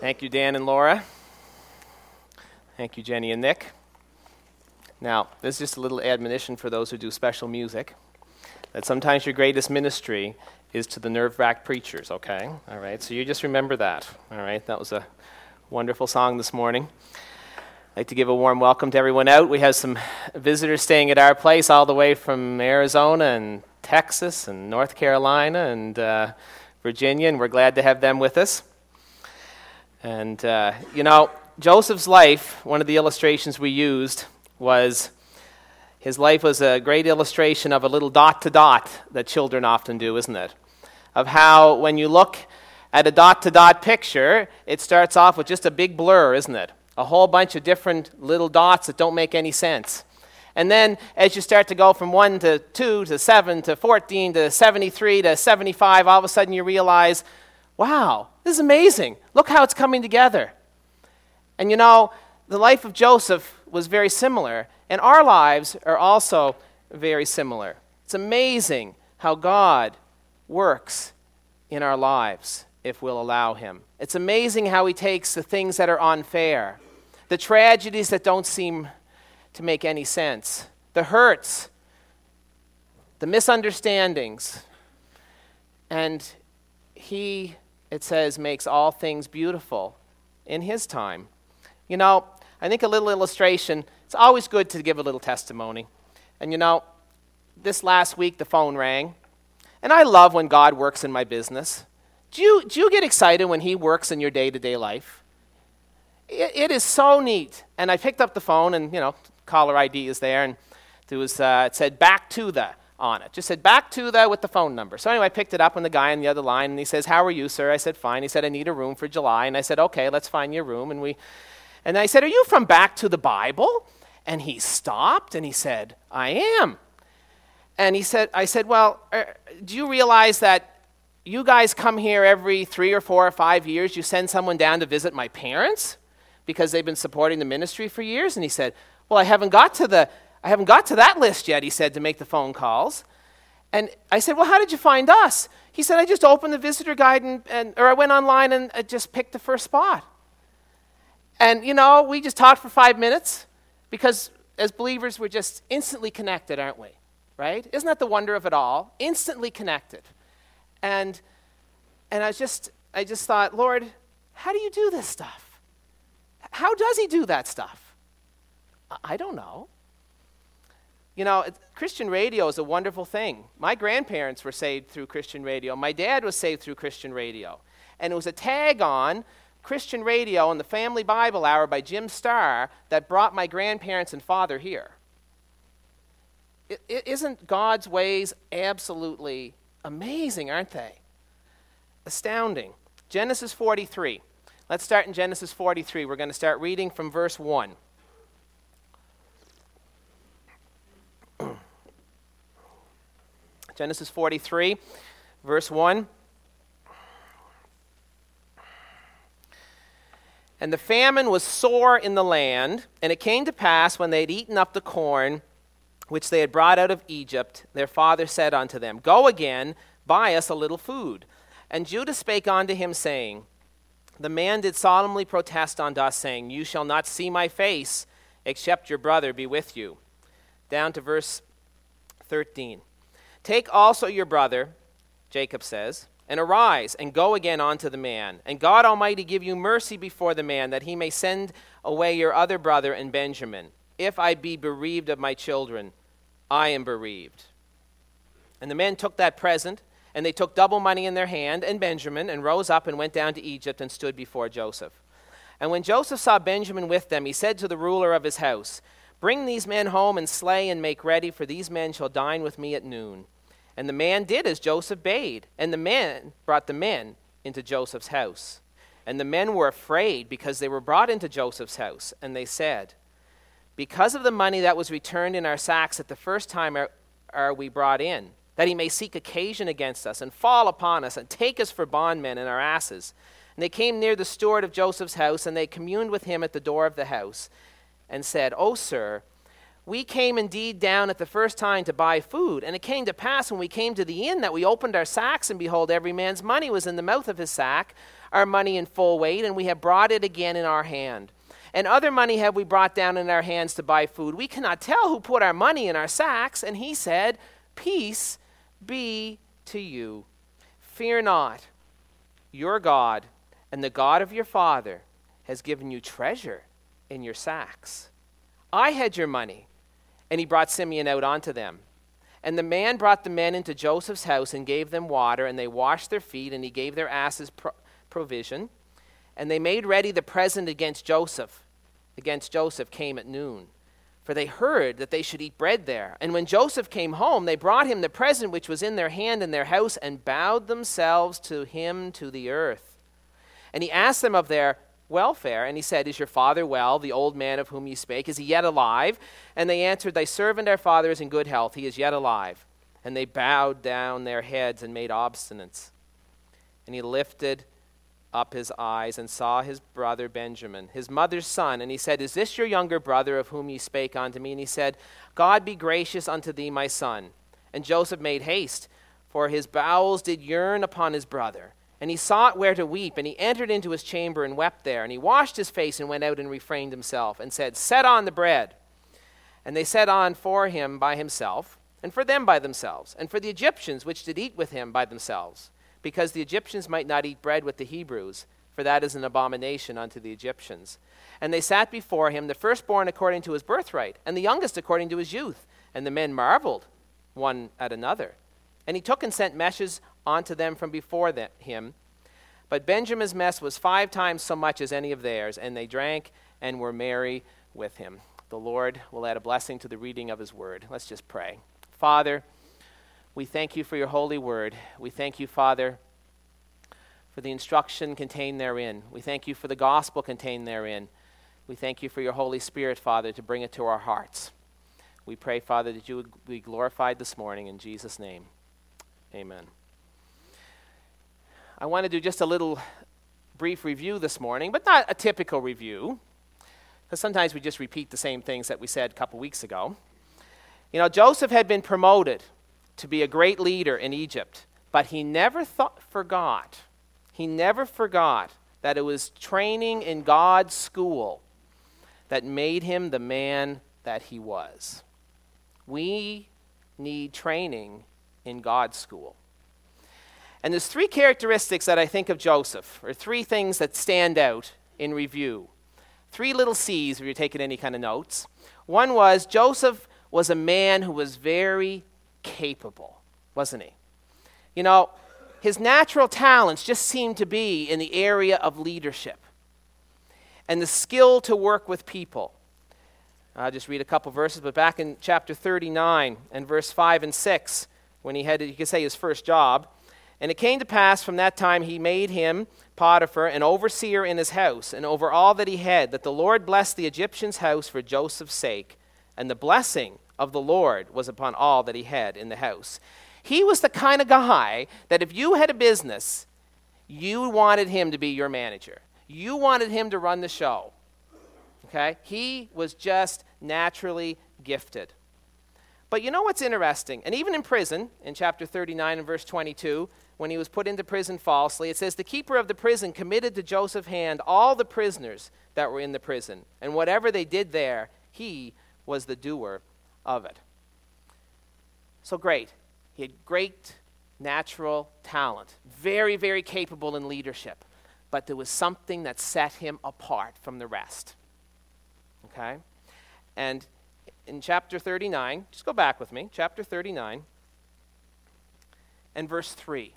Thank you, Dan and Laura. Thank you, Jenny and Nick. Now, this is just a little admonition for those who do special music, that sometimes your greatest ministry is to the nerve-wracked preachers, okay? All right, so you just remember that, all right? That was a wonderful song this morning. I'd like to give a warm welcome to everyone out. We have some visitors staying at our place all the way from Arizona and Texas and North Carolina and Virginia, and we're glad to have them with us. And, Joseph's life, one of the illustrations we used was, his life was a great illustration of a little dot to dot that children often do, isn't it? Of how when you look at a dot to dot picture, it starts off with just a big blur, isn't it? A whole bunch of different little dots that don't make any sense. And then as you start to go from 1 to 2 to 7 to 14 to 73 to 75, all of a sudden you realize, wow, this is amazing. Look how it's coming together. And the life of Joseph was very similar, and our lives are also very similar. It's amazing how God works in our lives if we'll allow him. It's amazing how he takes the things that are unfair, the tragedies that don't seem to make any sense, the hurts, the misunderstandings, and he, it says, makes all things beautiful in his time. I think a little illustration, it's always good to give a little testimony. And this last week the phone rang, and I love when God works in my business. Do you get excited when he works in your day-to-day life? It is so neat. And I picked up the phone, and caller ID is there, and it said back to the on it. Just said back to the with the phone number. So anyway, I picked it up on the guy on the other line, and he says, "How are you, sir?" I said, "Fine." He said, "I need a room for July." And I said, "Okay, let's find your room." And I said, "Are you from Back to the Bible?" And he stopped, and he said, "I am." And I said, "Well, do you realize that you guys come here every 3 or 4 or 5 years? You send someone down to visit my parents because they've been supporting the ministry for years?" And he said, "Well, I haven't got to that list yet," he said, "to make the phone calls." And I said, "Well, how did you find us?" He said, "I just opened the visitor guide or I went online and I just picked the first spot." And, we just talked for 5 minutes because as believers, we're just instantly connected, aren't we? Right? Isn't that the wonder of it all? Instantly connected. And I just thought, Lord, how do you do this stuff? How does he do that stuff? I don't know. Christian radio is a wonderful thing. My grandparents were saved through Christian radio. My dad was saved through Christian radio. And it was a tag on Christian radio and the Family Bible Hour by Jim Starr that brought my grandparents and father here. Isn't God's ways absolutely amazing, aren't they? Astounding. Genesis 43. Let's start in Genesis 43. We're going to start reading from verse 1. Genesis 43, verse 1. "And the famine was sore in the land, and it came to pass, when they had eaten up the corn which they had brought out of Egypt, their father said unto them, Go again, buy us a little food. And Judah spake unto him, saying, The man did solemnly protest unto us, saying, You shall not see my face, except your brother be with you." Down to verse 13. "Take also your brother," Jacob says, "and arise, and go again unto the man. And God Almighty give you mercy before the man, that he may send away your other brother and Benjamin. If I be bereaved of my children, I am bereaved." And the men took that present, and they took double money in their hand, and Benjamin, and rose up and went down to Egypt and stood before Joseph. And when Joseph saw Benjamin with them, he said to the ruler of his house, Bring these men home and slay and make ready, for these men shall dine with me at noon. And the man did as Joseph bade, and the men brought the men into Joseph's house. And the men were afraid, because they were brought into Joseph's house. And they said, Because of the money that was returned in our sacks at the first time are we brought in, that he may seek occasion against us, and fall upon us, and take us for bondmen and our asses. And they came near the steward of Joseph's house, and they communed with him at the door of the house, and said, O sir, We came indeed down at the first time to buy food. And it came to pass when we came to the inn that we opened our sacks, and behold, every man's money was in the mouth of his sack, our money in full weight, and we have brought it again in our hand. And other money have we brought down in our hands to buy food. We cannot tell who put our money in our sacks. And he said, Peace be to you. Fear not. Your God and the God of your father has given you treasure in your sacks. I had your money. And he brought Simeon out unto them. And the man brought the men into Joseph's house and gave them water, and they washed their feet, and he gave their asses provision. And they made ready the present against Joseph came at noon. For they heard that they should eat bread there. And when Joseph came home, they brought him the present which was in their hand in their house, and bowed themselves to him to the earth. And he asked them of their welfare, and he said, Is your father well, the old man of whom ye spake? Is he yet alive? And they answered, Thy servant our father is in good health, he is yet alive. And they bowed down their heads and made obstinence. And he lifted up his eyes and saw his brother Benjamin, his mother's son, and he said, Is this your younger brother of whom ye spake unto me? And he said, God be gracious unto thee, my son. And Joseph made haste, for his bowels did yearn upon his brother. And he sought where to weep, and he entered into his chamber and wept there. And he washed his face and went out and refrained himself, and said, Set on the bread. And they set on for him by himself, and for them by themselves, and for the Egyptians which did eat with him by themselves, because the Egyptians might not eat bread with the Hebrews, for that is an abomination unto the Egyptians. And they sat before him, the firstborn according to his birthright, and the youngest according to his youth. And the men marveled one at another. And he took and sent meshes unto them from before him. But Benjamin's mess was 5 times so much as any of theirs, and they drank and were merry with him. The Lord will add a blessing to the reading of his word. Let's just pray. Father, we thank you for your holy word. We thank you, Father, for the instruction contained therein. We thank you for the gospel contained therein. We thank you for your Holy Spirit, Father, to bring it to our hearts. We pray, Father, that you would be glorified this morning in Jesus' name. Amen. I want to do just a little brief review this morning, but not a typical review, because sometimes we just repeat the same things that we said a couple weeks ago. You know, Joseph had been promoted to be a great leader in Egypt, but he never forgot that it was training in God's school that made him the man that he was. We need training in God's school. And there's 3 characteristics that I think of Joseph, or 3 things that stand out in review. 3 little C's if you're taking any kind of notes. One was Joseph was a man who was very capable, wasn't he? You know, his natural talents just seemed to be in the area of leadership and the skill to work with people. I'll just read a couple verses, but back in chapter 39 and verse 5 and 6, when he had, you could say, his first job, and it came to pass from that time he made him, Potiphar, an overseer in his house, and over all that he had, that the Lord blessed the Egyptian's house for Joseph's sake, and the blessing of the Lord was upon all that he had in the house. He was the kind of guy that if you had a business, you wanted him to be your manager. You wanted him to run the show. Okay? He was just naturally gifted. But you know what's interesting? And even in prison, in chapter 39 and verse 22, when he was put into prison falsely, it says, The keeper of the prison committed to Joseph's hand all the prisoners that were in the prison, and whatever they did there, he was the doer of it. So great. He had great natural talent, very, very capable in leadership, but there was something that set him apart from the rest. Okay? And in chapter 39, just go back with me, chapter 39 and verse 3.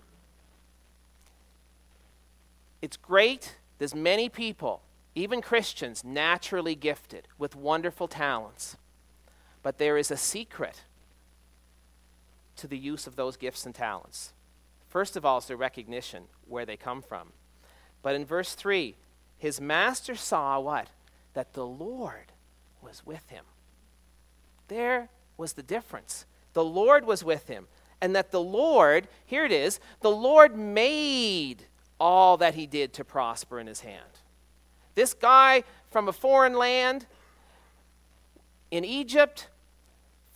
It's great. There's many people, even Christians, naturally gifted with wonderful talents. But there is a secret to the use of those gifts and talents. First of all, is the recognition where they come from. But in verse 3, his master saw what? That the Lord was with him. There was the difference. The Lord was with him. And that the Lord, here it is, the Lord made all that he did to prosper in his hand. This guy from a foreign land in Egypt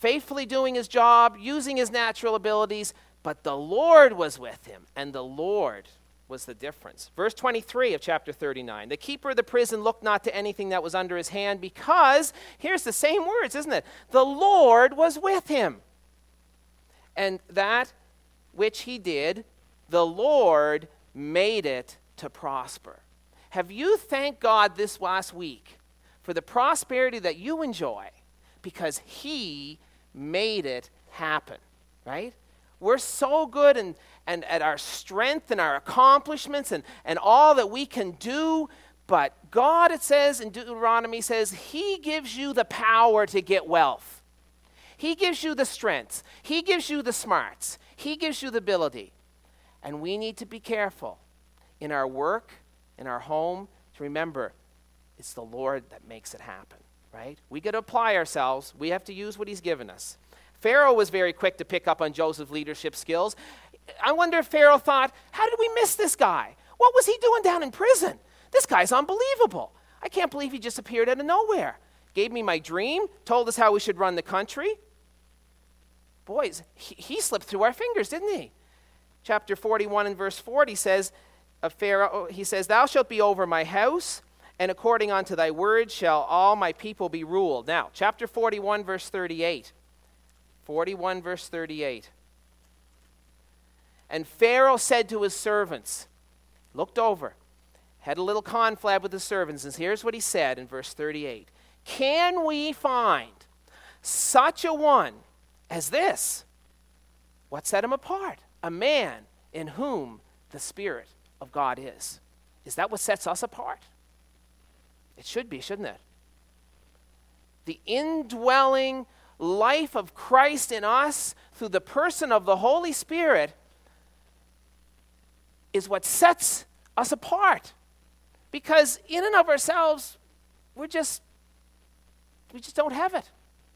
faithfully doing his job, using his natural abilities, but the Lord was with him, and the Lord was the difference. Verse 23 of chapter 39, the keeper of the prison looked not to anything that was under his hand because, here's the same words, isn't it? The Lord was with him. And that which he did, the Lord made it to prosper. Have you thanked God this last week for the prosperity that you enjoy because he made it happen, right? We're so good and at our strength and our accomplishments and all that we can do, but God, it says in Deuteronomy, says he gives you the power to get wealth. He gives you the strength. He gives you the smarts. He gives you the ability. And we need to be careful in our work, in our home, to remember it's the Lord that makes it happen, right? We got to apply ourselves. We have to use what he's given us. Pharaoh was very quick to pick up on Joseph's leadership skills. I wonder if Pharaoh thought, how did we miss this guy? What was he doing down in prison? This guy's unbelievable. I can't believe he just appeared out of nowhere. Gave me my dream, told us how we should run the country. Boys, he slipped through our fingers, didn't he? Chapter 41 and verse 40 says of Pharaoh, he says, thou shalt be over my house, and according unto thy word shall all my people be ruled. Now, chapter 41, verse 38. 41, verse 38. And Pharaoh said to his servants, looked over, had a little confab with his servants, and here's what he said in verse 38. Can we find such a one as this? What set him apart? A man in whom the Spirit of God is. Is that what sets us apart? It should be, shouldn't it? The indwelling life of Christ in us through the person of the Holy Spirit is what sets us apart. Because in and of ourselves, we just don't have it.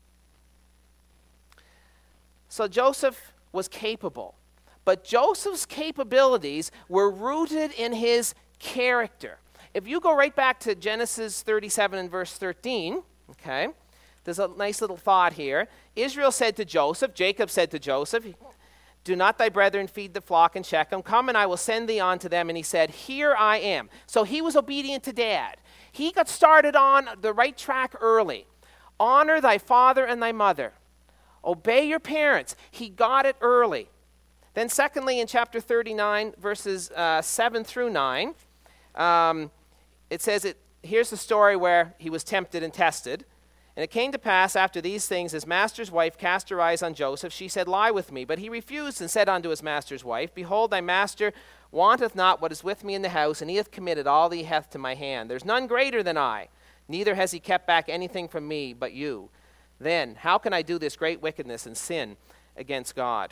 So Joseph was capable. But Joseph's capabilities were rooted in his character. If you go right back to Genesis 37 and verse 13, okay, there's a nice little thought here. Israel said to Joseph, Jacob said to Joseph, do not thy brethren feed the flock in Shechem? Come and I will send thee unto them. And he said, here I am. So he was obedient to dad. He got started on the right track early. Honor thy father and thy mother. Obey your parents. He got it early. Then secondly, in chapter 39, verses 7 through 9, it says, here's the story where he was tempted and tested. And it came to pass after these things, his master's wife cast her eyes on Joseph. She said, lie with me. But he refused and said unto his master's wife, behold, thy master wanteth not what is with me in the house, and he hath committed all that he hath to my hand. There's none greater than I, neither has he kept back anything from me but you. Then how can I do this great wickedness and sin against God?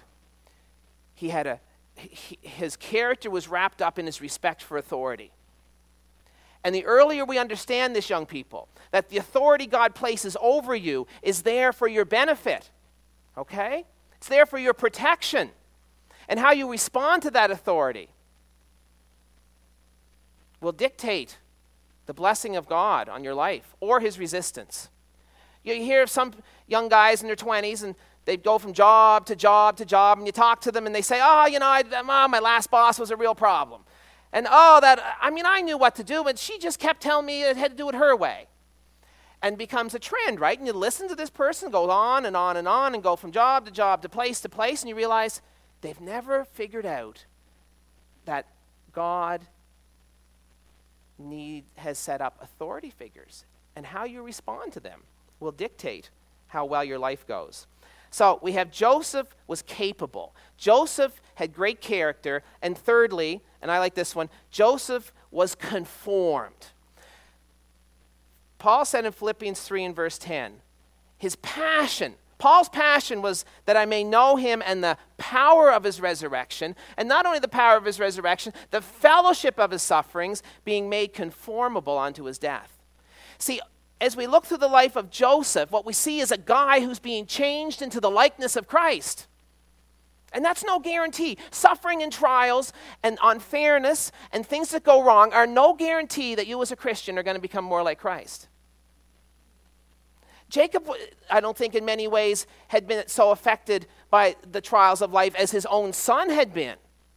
His character was wrapped up in his respect for authority. And the earlier we understand this, young people, that the authority God places over you is there for your benefit, okay? It's there for your protection. And how you respond to that authority will dictate the blessing of God on your life or his resistance. You hear of some young guys in their 20s and they go from job to job to job, and you talk to them and they say, my last boss was a real problem. And I knew what to do, but she just kept telling me I had to do it her way. And becomes a trend, right? And you listen to this person, go on and on and on, and go from job to job to place, and you realize they've never figured out that God has set up authority figures. And how you respond to them will dictate how well your life goes. So we have Joseph was capable. Joseph had great character. And thirdly, and I like this one, Joseph was conformed. Paul said in Philippians 3 and verse 10, Paul's passion was that I may know him and the power of his resurrection, and not only the power of his resurrection, the fellowship of his sufferings, being made conformable unto his death. See, as we look through the life of Joseph, what we see is a guy who's being changed into the likeness of Christ. And that's no guarantee. Suffering and trials and unfairness and things that go wrong are no guarantee that you as a Christian are going to become more like Christ. Jacob, I don't think in many ways had been so affected by the trials of life as his own son had been.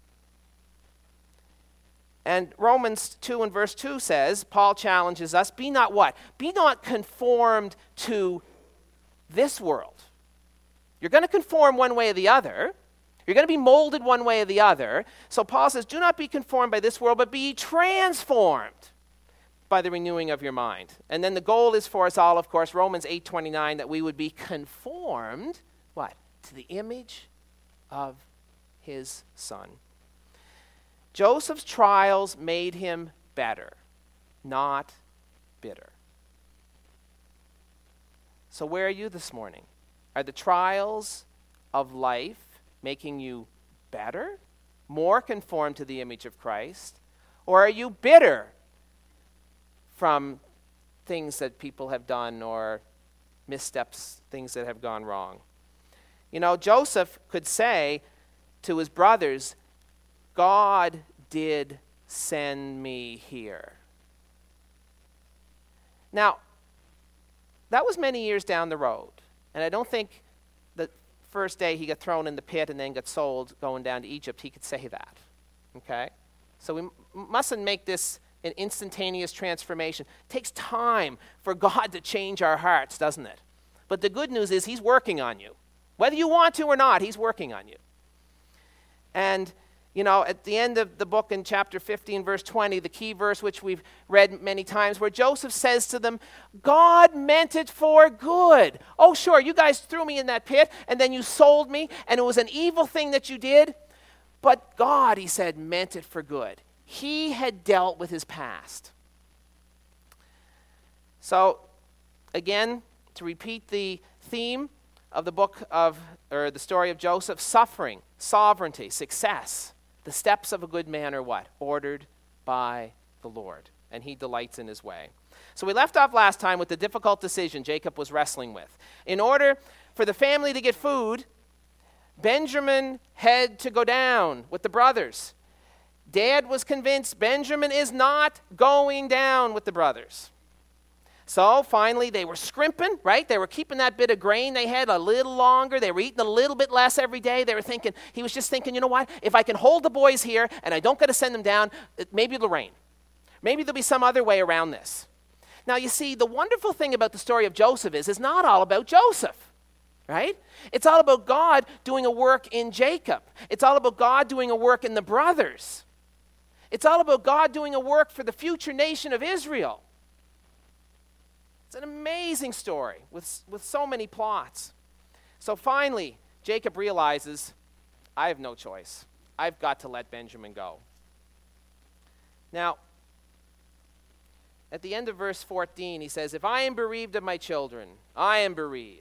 And Romans 2 and verse 2 says, Paul challenges us, be not what? Be not conformed to this world. You're going to conform one way or the other. You're going to be molded one way or the other. So Paul says, do not be conformed by this world, but be transformed by the renewing of your mind. And then the goal is for us all, of course, Romans 8:29, that we would be conformed, what? To the image of his son. Joseph's trials made him better, not bitter. So where are you this morning? Are the trials of life making you better, more conformed to the image of Christ? Or are you bitter from things that people have done or missteps, things that have gone wrong? You know, Joseph could say to his brothers, God did send me here. Now, that was many years down the road. And I don't think the first day he got thrown in the pit and then got sold going down to Egypt, he could say that. Okay? So we mustn't make this an instantaneous transformation. It takes time for God to change our hearts, doesn't it? But the good news is he's working on you. Whether you want to or not, he's working on you. And, you know, at the end of the book in chapter 15, verse 20, the key verse which we've read many times, where Joseph says to them, God meant it for good. Oh, sure, you guys threw me in that pit, and then you sold me, and it was an evil thing that you did. But God, he said, meant it for good. He had dealt with his past. So, again, to repeat the theme of the book of, or the story of Joseph, suffering, sovereignty, success. The steps of a good man are what? Ordered by the Lord, and he delights in his way. So we left off last time with the difficult decision Jacob was wrestling with. In order for the family to get food, Benjamin had to go down with the brothers. Dad was convinced Benjamin is not going down with the brothers. So finally they were scrimping, right? They were keeping that bit of grain they had a little longer. They were eating a little bit less every day. They were thinking, he was just thinking, you know what? If I can hold the boys here and I don't got to send them down, maybe it'll rain. Maybe there'll be some other way around this. Now you see, the wonderful thing about the story of Joseph is it's not all about Joseph, right? It's all about God doing a work in Jacob. It's all about God doing a work in the brothers. It's all about God doing a work for the future nation of Israel. It's an amazing story with so many plots. So finally, Jacob realizes, I have no choice. I've got to let Benjamin go. Now, at the end of verse 14, he says, if I am bereaved of my children, I am bereaved.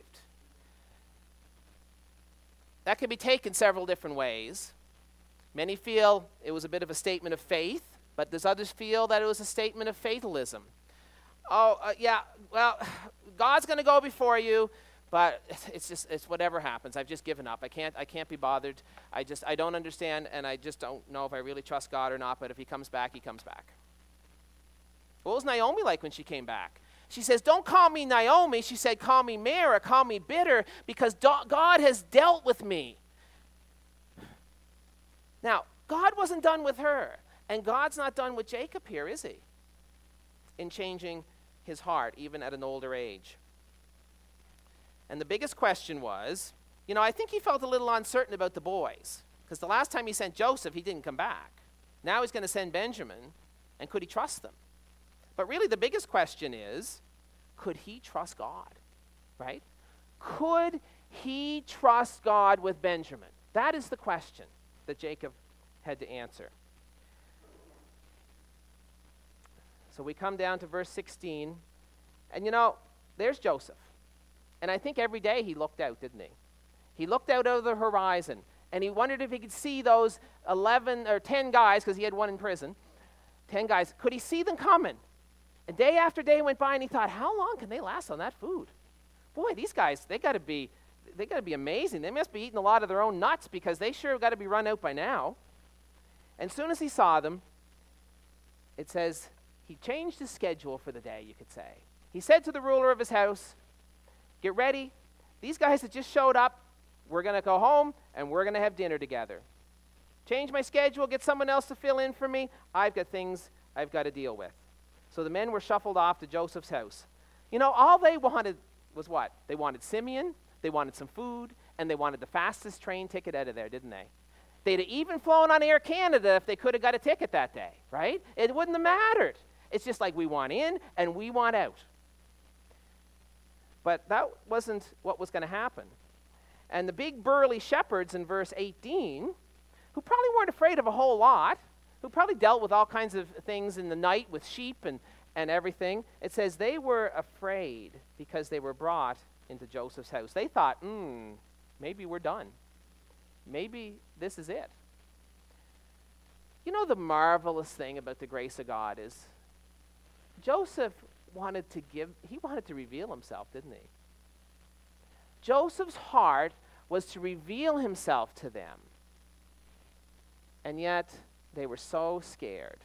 That can be taken several different ways. Many feel it was a bit of a statement of faith, but there's others feel that it was a statement of fatalism. Well, God's going to go before you, but it's whatever happens. I've just given up. I can't be bothered. I don't understand, and I just don't know if I really trust God or not, but if he comes back, he comes back. What was Naomi like when she came back? She says, don't call me Naomi. She said, call me Mara, call me bitter, because God has dealt with me. Now, God wasn't done with her, and God's not done with Jacob here, is he? In changing his heart, even at an older age. And the biggest question was, I think he felt a little uncertain about the boys, because the last time he sent Joseph, he didn't come back. Now he's going to send Benjamin, and could he trust them? But really the biggest question is, could he trust God, right? Could he trust God with Benjamin? That is the question that Jacob had to answer. So we come down to verse 16, and there's Joseph. And I think every day he looked out, didn't he? He looked out over the horizon, and he wondered if he could see those 11 or 10 guys, because he had one in prison, 10 guys, could he see them coming? And day after day went by, and he thought, how long can they last on that food? Boy, these guys, they got to be amazing. They must be eating a lot of their own nuts, because they sure got to be run out by now. And as soon as he saw them, it says he changed his schedule for the day, you could say. He said to the ruler of his house, get ready. These guys that just showed up, we're going to go home and we're going to have dinner together. Change my schedule, get someone else to fill in for me. I've got things I've got to deal with. So the men were shuffled off to Joseph's house. You know, all they wanted was what? They wanted Simeon, they wanted some food, and they wanted the fastest train ticket out of there, didn't they? They'd have even flown on Air Canada if they could have got a ticket that day, right? It wouldn't have mattered. It's just like we want in and we want out. But that wasn't what was going to happen. And the big burly shepherds in verse 18, who probably weren't afraid of a whole lot, who probably dealt with all kinds of things in the night with sheep and everything, it says they were afraid because they were brought into Joseph's house. They thought, maybe we're done. Maybe this is it. You know, the marvelous thing about the grace of God is Joseph wanted to reveal himself, didn't he? Joseph's heart was to reveal himself to them. And yet, they were so scared.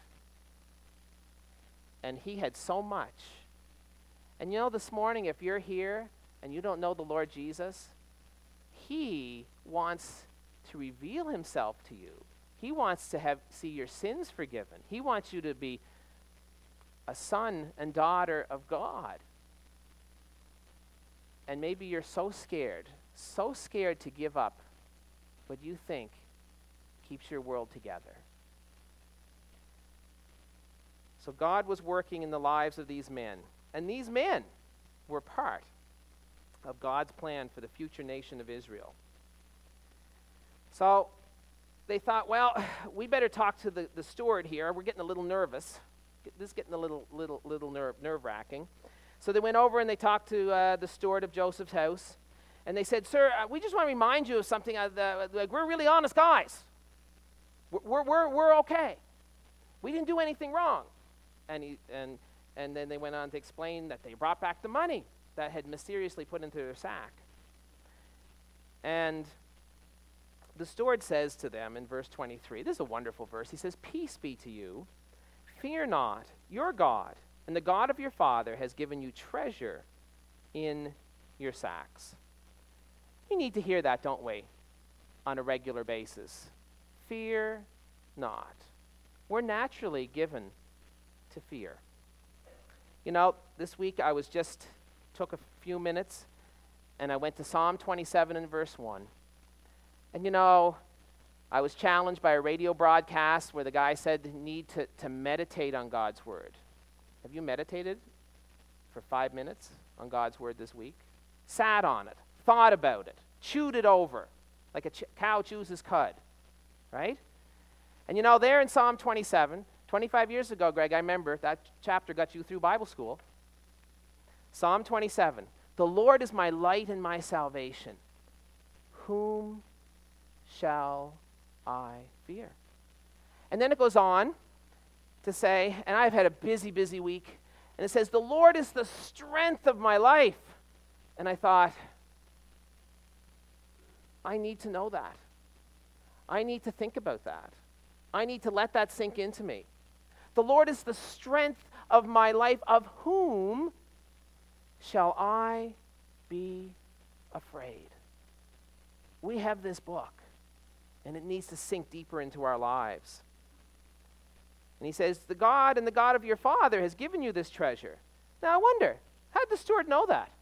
And he had so much. And you know, this morning, if you're here and you don't know the Lord Jesus, he wants to reveal himself to you. He wants to see your sins forgiven. He wants you to be a son and daughter of God. And maybe you're so scared to give up what you think keeps your world together. So God was working in the lives of these men. And these men were part of God's plan for the future nation of Israel. So they thought, well, we better talk to the steward here. We're getting a little nervous. This is getting a little nerve-wracking. So they went over and they talked to the steward of Joseph's house. And they said, sir, we just want to remind you of something. We're really honest guys. We're okay. We didn't do anything wrong. And then they went on to explain that they brought back the money that had mysteriously put into their sack. And the steward says to them in verse 23, this is a wonderful verse. He says, peace be to you. Fear not, your God and the God of your father has given you treasure in your sacks. We need to hear that, don't we, on a regular basis. Fear not. We're naturally given to fear. You know, this week I took a few minutes and I went to Psalm 27 and verse 1. And you know, I was challenged by a radio broadcast where the guy said you need to meditate on God's word. Have you meditated for 5 minutes on God's word this week? Sat on it, thought about it, chewed it over like a cow chews his cud, right? And you know, there in Psalm 27, 25 years ago, Greg, I remember that chapter got you through Bible school. Psalm 27, the Lord is my light and my salvation. Whom shall I fear? And then it goes on to say, and I've had a busy, busy week, and it says, the Lord is the strength of my life. And I thought, I need to know that. I need to think about that. I need to let that sink into me. The Lord is the strength of my life. Of whom shall I be afraid? We have this book, and it needs to sink deeper into our lives. And he says, the God and the God of your father has given you this treasure. Now I wonder, how did the steward know that?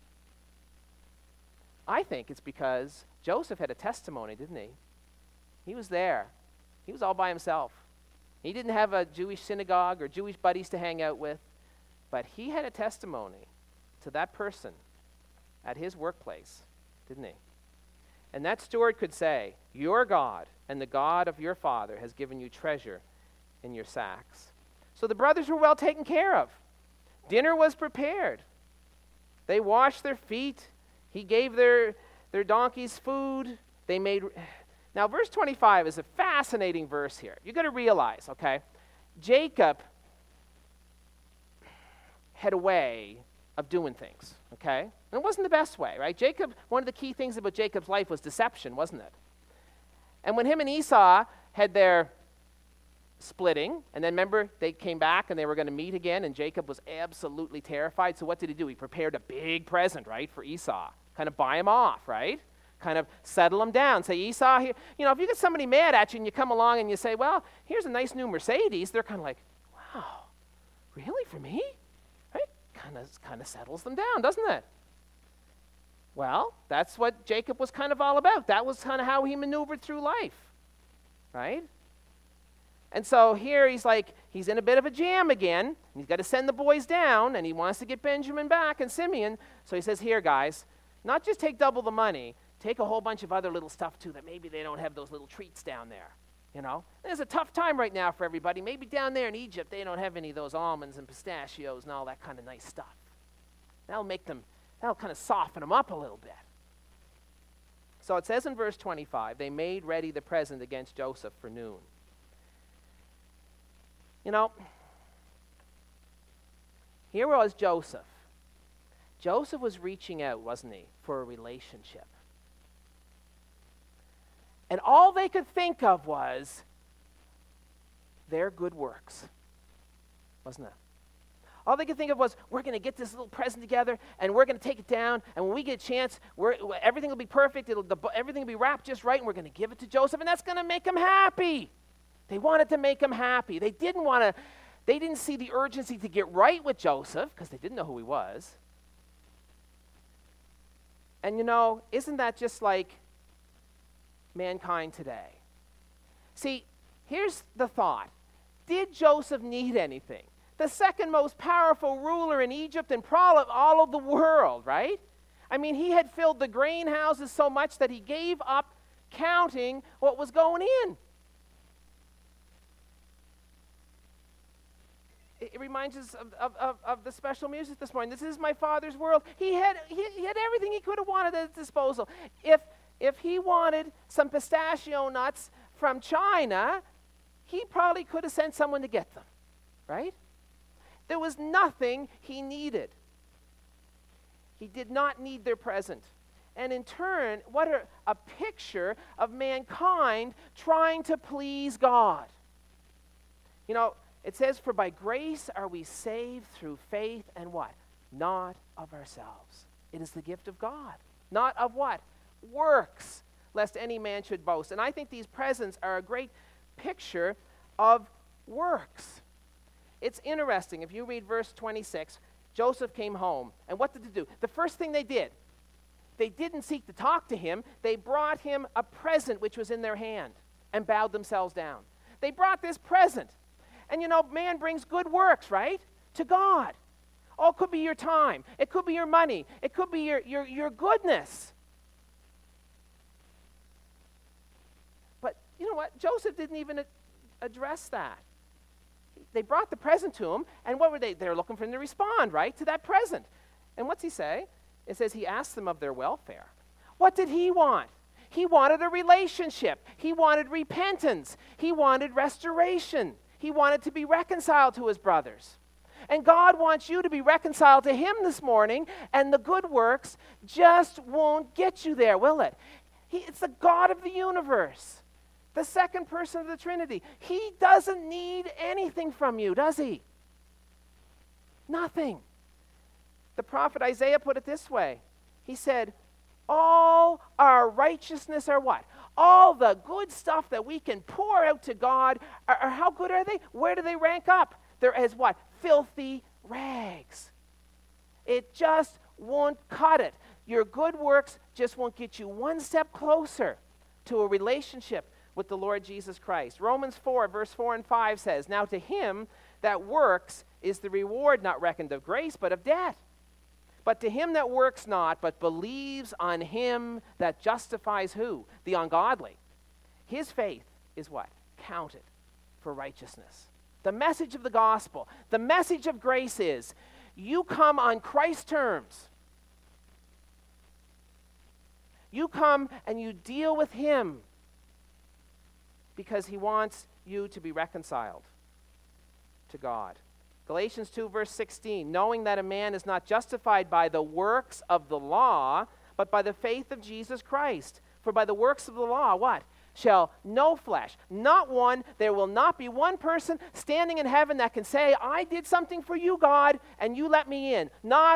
I think it's because Joseph had a testimony, didn't he? He was there. He was all by himself. He didn't have a Jewish synagogue or Jewish buddies to hang out with, but he had a testimony to that person at his workplace, didn't he? And that steward could say, your God and the God of your father has given you treasure in your sacks. So the brothers were well taken care of. Dinner was prepared. They washed their feet. He gave their donkeys food. They made... Now, verse 25 is a fascinating verse here. You've got to realize, okay, Jacob had a way of doing things, okay? And it wasn't the best way, right? One of the key things about Jacob's life was deception, wasn't it? And when him and Esau had their splitting, and then remember, they came back and they were going to meet again, and Jacob was absolutely terrified. So what did he do? He prepared a big present, right, for Esau. kind of buy him off, right? Kind of settle him down. Say, Esau, here, if you get somebody mad at you and you come along and you say, well, here's a nice new Mercedes, they're kind of like, wow, really, for me? Right? Kind of settles them down, doesn't it? Well, that's what Jacob was kind of all about. That was kind of how he maneuvered through life, right? And so here he's in a bit of a jam again. And he's got to send the boys down, and he wants to get Benjamin back and Simeon. So he says, here, guys, not just take double the money, take a whole bunch of other little stuff, too, that maybe they don't have those little treats down there, There's a tough time right now for everybody. Maybe down there in Egypt, they don't have any of those almonds and pistachios and all that kind of nice stuff. That'll kind of soften them up a little bit. So it says in verse 25, they made ready the present against Joseph for noon. Here was Joseph. Joseph was reaching out, wasn't he, for a relationship. And all they could think of was their good works, wasn't it? All they could think of was, we're going to get this little present together, and we're going to take it down, and when we get a chance, everything will be perfect, everything will be wrapped just right, and we're going to give it to Joseph, and that's going to make him happy. They wanted to make him happy. They didn't see the urgency to get right with Joseph, because they didn't know who he was. And isn't that just like mankind today? See, here's the thought. Did Joseph need anything? The second most powerful ruler in Egypt and probably all of the world, right? I mean, he had filled the grain houses so much that he gave up counting what was going in. It reminds us of the special music this morning. This is my Father's world. He had everything he could have wanted at his disposal. If he wanted some pistachio nuts from China, he probably could have sent someone to get them, right? There was nothing he needed. He did not need their present. And in turn, what a picture of mankind trying to please God. It says, for by grace are we saved through faith, and what? Not of ourselves. It is the gift of God. Not of what? Works, lest any man should boast. And I think these presents are a great picture of works. It's interesting. If you read verse 26, Joseph came home. And what did they do? The first thing they didn't seek to talk to him. They brought him a present which was in their hand and bowed themselves down. They brought this present. And man brings good works, right? To God. Oh, it could be your time. It could be your money. It could be your goodness. But you know what? Joseph didn't even address that. They brought the present to him, and what were they? They were looking for him to respond, right, to that present. And what's he say? It says he asked them of their welfare. What did he want? He wanted a relationship. He wanted repentance. He wanted restoration. He wanted to be reconciled to his brothers. And God wants you to be reconciled to him this morning, and the good works just won't get you there, will it? It's the God of the universe, the second person of the Trinity. He doesn't need anything from you, does he? Nothing. The prophet Isaiah put it this way. He said, all our righteousness are what? All the good stuff that we can pour out to God, are how good are they? Where do they rank up? They're as what? Filthy rags. It just won't cut it. Your good works just won't get you one step closer to a relationship with the Lord Jesus Christ. Romans 4, verse 4 and 5 says, now to him that works is the reward not reckoned of grace, but of debt. But to him that works not, but believes on him that justifies who? The ungodly. His faith is what? Counted for righteousness. The message of the gospel, the message of grace is, you come on Christ's terms. You come and you deal with him because he wants you to be reconciled to God. Galatians 2, verse 16, knowing that a man is not justified by the works of the law, but by the faith of Jesus Christ. For by the works of the law, what? Shall no flesh, not one, there will not be one person standing in heaven that can say, I did something for you, God, and you let me in. Not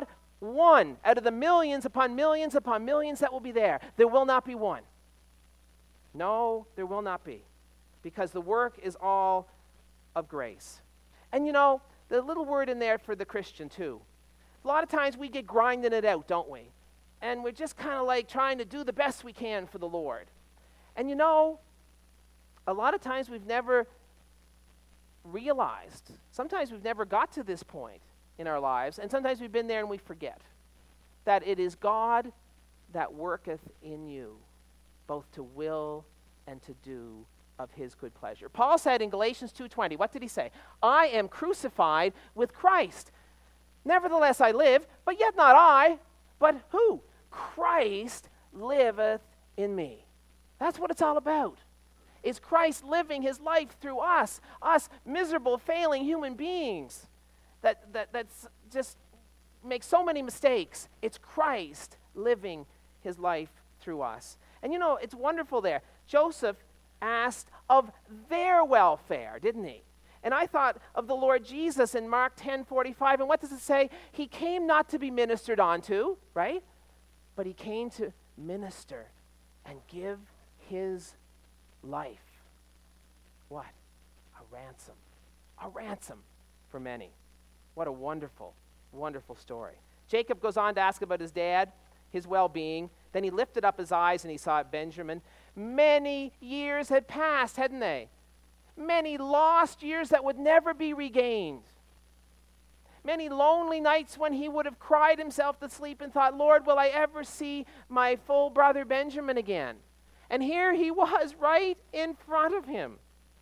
one out of the millions upon millions upon millions that will be there. There will not be one. No, there will not be. Because the work is all of grace. And you know, the little word in there for the Christian too. A lot of times we get grinding it out, don't we? And we're just kind of like trying to do the best we can for the Lord. And you know, a lot of times we've never realized, sometimes we've never got to this point in our lives, and sometimes we've been there and we forget that it is God that worketh in you, both to will and to do of his good pleasure. Paul said in Galatians 2:20, what did he say? I am crucified with Christ. Nevertheless I live, but yet not I, but who? Christ liveth in me. That's what it's all about. Is Christ living his life through us miserable, failing human beings that's just make so many mistakes. It's Christ living his life through us. And you know, it's wonderful there. Joseph asked of their welfare, didn't he? And I thought of the Lord Jesus in Mark 10:45, and what does it say? He came not to be ministered unto, right? But he came to minister and give his life. What? A ransom. A ransom for many. What a wonderful, wonderful story. Jacob goes on to ask about his dad, his well-being. Then he lifted up his eyes and he saw Benjamin. Many years had passed, hadn't they? Many lost years that would never be regained. Many lonely nights when he would have cried himself to sleep and thought, Lord, will I ever see my full brother Benjamin again? And here he was right in front of him.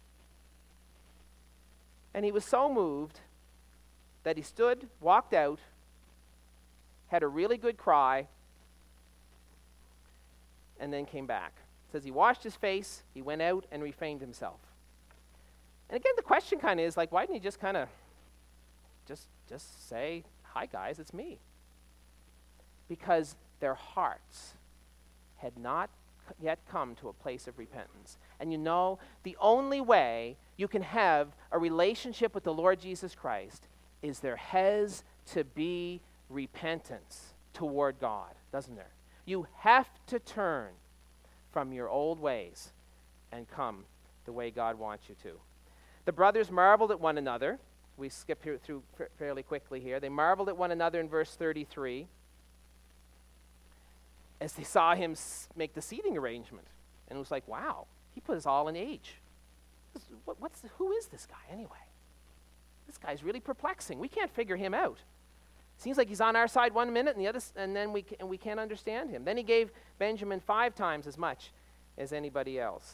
And he was so moved that he stood, walked out, had a really good cry, and then came back. It says he washed his face, he went out and refrained himself. And again, the question kind of is like, why didn't he just kind of just say, hi guys, it's me? Because their hearts had not yet come to a place of repentance. And you know, the only way you can have a relationship with the Lord Jesus Christ is there has to be repentance toward God, doesn't there? You have to turn from your old ways and come the way God wants you to. The brothers marveled at one another. We skip through fairly quickly here. They marveled at one another in verse 33 as they saw him make the seating arrangement. And it was like, wow, he put us all in age. Who is this guy anyway? This guy's really perplexing. We can't figure him out. Seems like he's on our side one minute and the other, and then we can't understand him. Then he gave Benjamin 5 times as much as anybody else.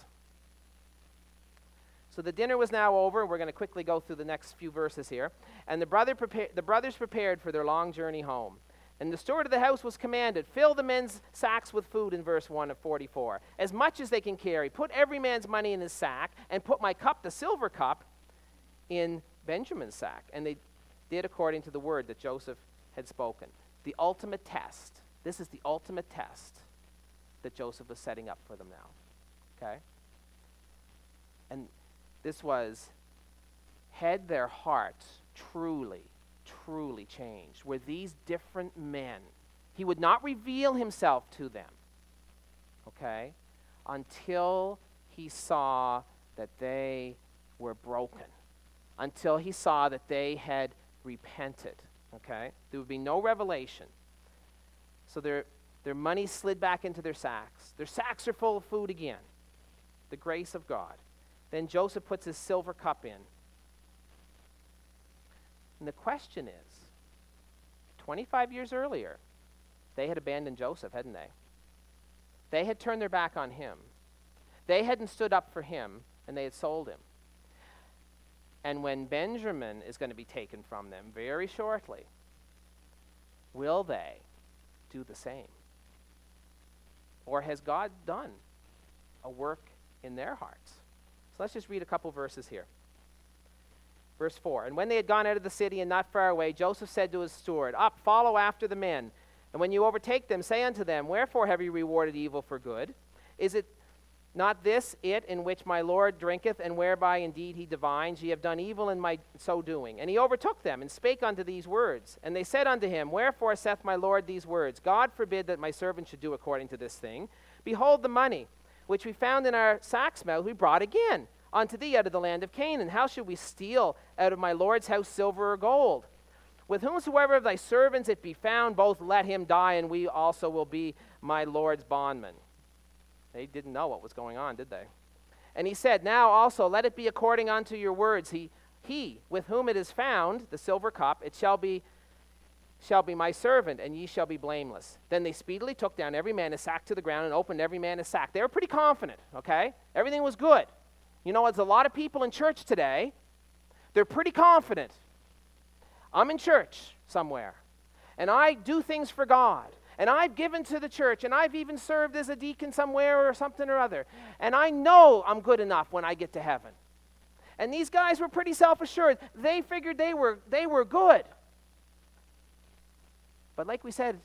So the dinner was now over. We're going to quickly go through the next few verses here. And the brothers prepared for their long journey home. And the steward of the house was commanded, fill the men's sacks with food in verse 1 of 44, as much as they can carry. Put every man's money in his sack, and put my cup, the silver cup, in Benjamin's sack. And they did according to the word that Joseph had spoken. The ultimate test. This is the ultimate test that Joseph was setting up for them now. Okay? And this was, had their hearts truly changed? Were these different men? He would not reveal himself to them, okay, until he saw that they were broken, until he saw that they had repented, okay? There would be no revelation. So their money slid back into their sacks. Their sacks are full of food again. The grace of God. Then Joseph puts his silver cup in. And the question is, 25 years earlier, they had abandoned Joseph, hadn't they? They had turned their back on him. They hadn't stood up for him, and they had sold him. And when Benjamin is going to be taken from them very shortly, will they do the same? Or has God done a work in their hearts? So let's just read a couple verses here. Verse 4, and when they had gone out of the city and not far away, Joseph said to his steward, up, follow after the men. And when you overtake them, say unto them, wherefore have you rewarded evil for good? Is it not this it in which my Lord drinketh, and whereby indeed he divines? Ye have done evil in my so doing. And he overtook them, and spake unto these words. And they said unto him, Wherefore saith my Lord these words? God forbid that my servant should do according to this thing. Behold, the money which we found in our sack's mouth we brought again unto thee out of the land of Canaan. How should we steal out of my Lord's house silver or gold? With whomsoever of thy servants it be found, both let him die, and we also will be my Lord's bondmen. They didn't know what was going on, did they? And he said, Now also let it be according unto your words. He with whom it is found, the silver cup, it shall be my servant, and ye shall be blameless. Then they speedily took down every man his sack to the ground and opened every man his sack. They were pretty confident, okay? Everything was good. You know, there's a lot of people in church today, they're pretty confident. I'm in church somewhere, and I do things for God. And I've given to the church, and I've even served as a deacon somewhere or something or other. And I know I'm good enough when I get to heaven. And these guys were pretty self-assured. They figured they were good. But like we said,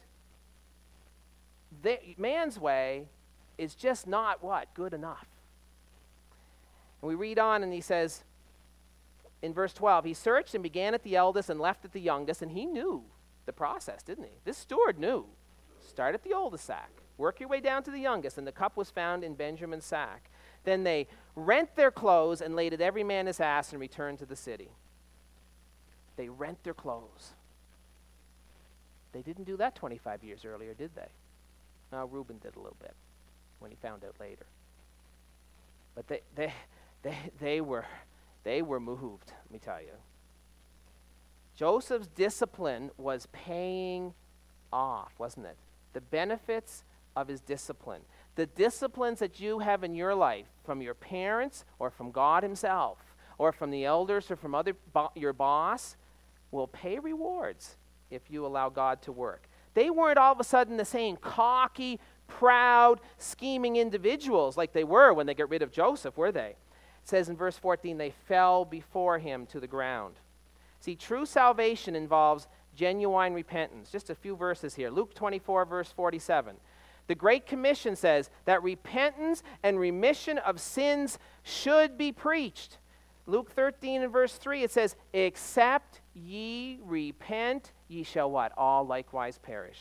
man's way is just not what? Good enough. And we read on, and he says, in verse 12, he searched and began at the eldest and left at the youngest, and he knew the process, didn't he? This steward knew. Start at the oldest sack. Work your way down to the youngest. And the cup was found in Benjamin's sack. Then they rent their clothes and laid at every man his ass and returned to the city. They rent their clothes. They didn't do that 25 years earlier, did they? No, Reuben did a little bit when he found out later. But they were moved, let me tell you. Joseph's discipline was paying off, wasn't it? The benefits of his discipline. The disciplines that you have in your life from your parents or from God himself or from the elders or from your boss will pay rewards if you allow God to work. They weren't all of a sudden the same cocky, proud, scheming individuals like they were when they got rid of Joseph, were they? It says in verse 14, they fell before him to the ground. See, true salvation involves genuine repentance. Just a few verses here. Luke 24, verse 47. The Great Commission says that repentance and remission of sins should be preached. Luke 13 and verse 3, it says, except ye repent, ye shall what? All likewise perish.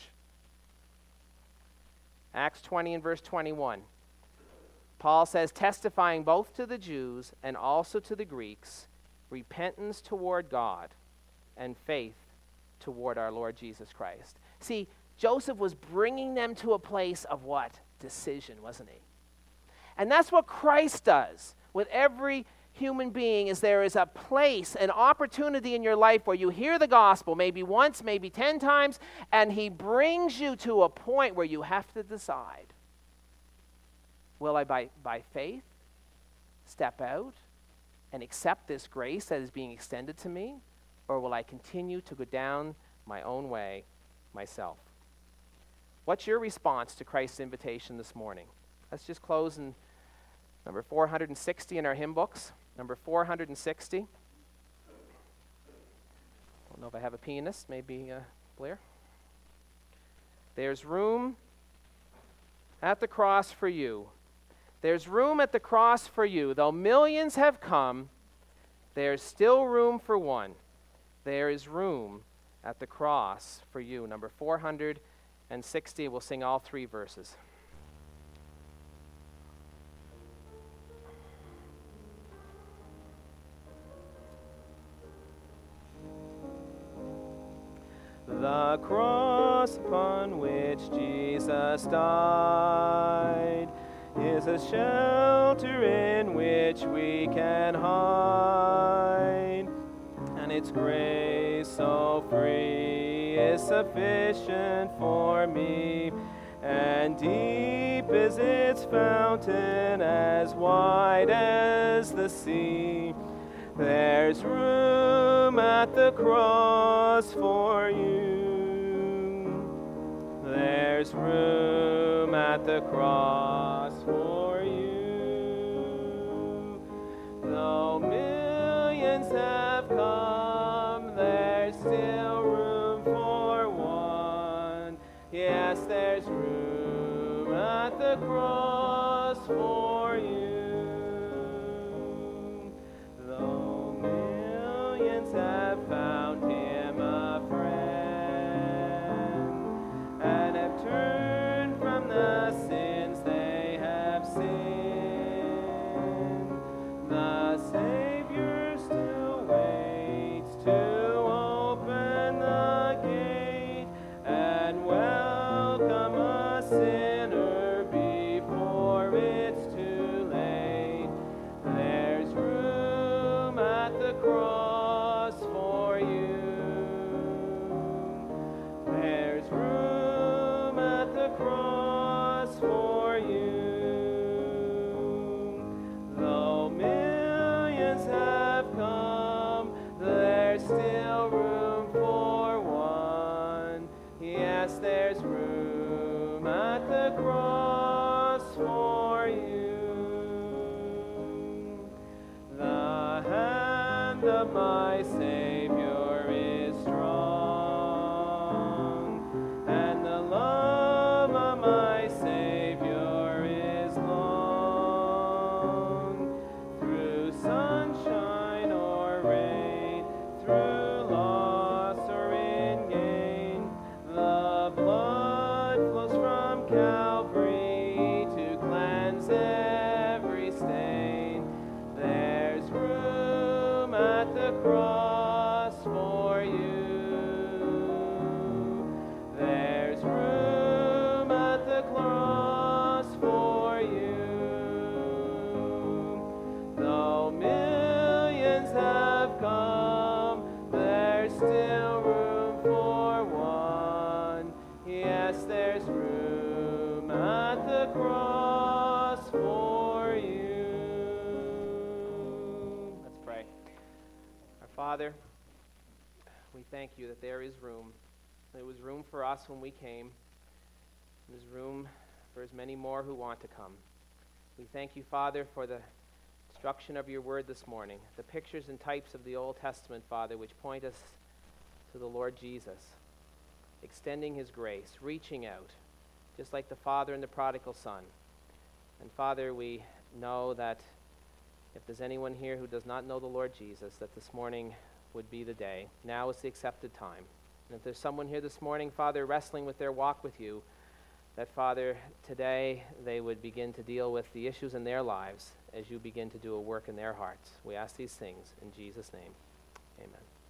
Acts 20 and verse 21. Paul says, testifying both to the Jews and also to the Greeks, repentance toward God and faith toward our Lord Jesus Christ. See, Joseph was bringing them to a place of what? Decision, wasn't he? And that's what Christ does with every human being, is there is a place, an opportunity in your life where you hear the gospel, maybe once, maybe 10 times, and he brings you to a point where you have to decide. Will I, by faith, step out and accept this grace that is being extended to me, or will I continue to go down my own way myself? What's your response to Christ's invitation this morning? Let's just close in number 460 in our hymn books. Number 460. I don't know if I have a pianist, maybe Blair. There's room at the cross for you. There's room at the cross for you. Though millions have come, there's still room for one. There is room at the cross for you. Number 460, we'll sing all three verses. The cross upon which Jesus died is a shelter in which we can hide, and its grace so free is sufficient for me, and deep is its fountain, as wide as the sea. There's room at the cross for you. There's room at the cross for you. Though millions have come, there's still room for one. Yes, there's room at the cross for you. of my Savior is strong, and the love of my Savior is long. Through sunshine or rain, through loss or in gain, the blood flows from Calvary to cleanse every stain. There's room at the cross for you. There's room at the cross for you. Though millions have come, there's still room for one. Yes, there's room at the cross for you. Let's pray. Our Father, we thank you that there is room. There was room for us when we came. There's room for as many more who want to come. We thank you, Father, for the instruction of your word this morning, the pictures and types of the Old Testament, Father, which point us to the Lord Jesus, extending his grace, reaching out, just like the Father and the prodigal son. And Father, we know that if there's anyone here who does not know the Lord Jesus, that this morning would be the day. Now is the accepted time. And if there's someone here this morning, Father, wrestling with their walk with you, that, Father, today they would begin to deal with the issues in their lives as you begin to do a work in their hearts. We ask these things in Jesus' name. Amen.